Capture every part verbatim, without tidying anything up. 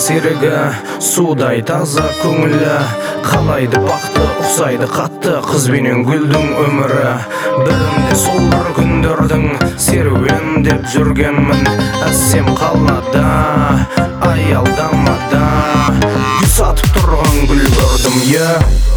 серігі, судай таза көңілі, қалайды бақты, ұқсайды қатты қызбенен гүлдің өмірі. Бірінде сол бір күндердің серуендеп жүргенмін, әсем қалада, аялдамада гүл сатып тұрған гүл көрдім, е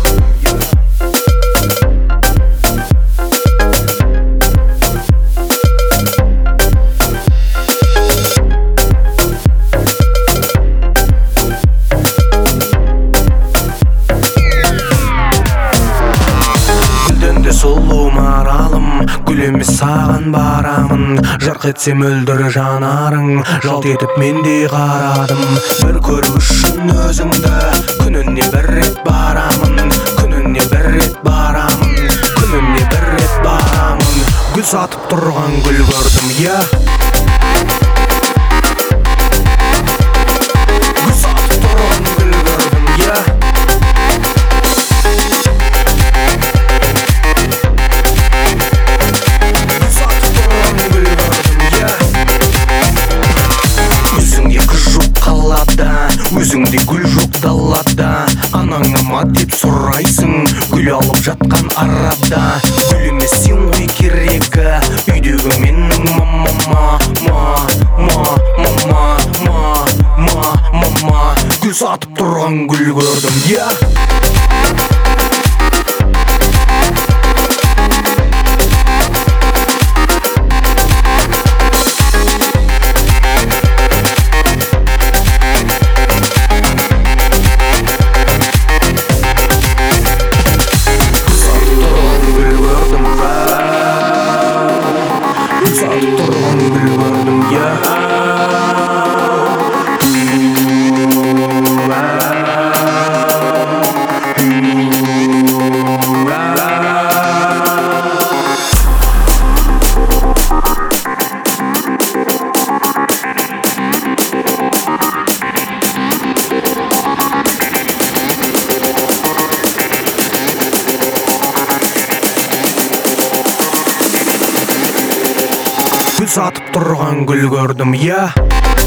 сұлу маралым, гүл емес саған барамын. Жарқ етсе мөлдір жанарың, жалт етіп менде қарадым. Бір көру үшін өзіңді, күніне бір рет барамын, күніне бір рет барамын, күніне бір рет барамын. Гүл сатып тұрған гүл көрдім, е гүл сатып тұрған гүл көрдім, е өзіңде гүл жоқ далада, анаңа ма деп сұрайсың, гүл алып жатқан арада. Гүл емес сен ғой керегі, үйдегі менің мамама, ма, ма, мама, ма, ма, мама. Гүл сатып тұрған гүл көрдім, е гүл сатып тұрған гүл көрдім, е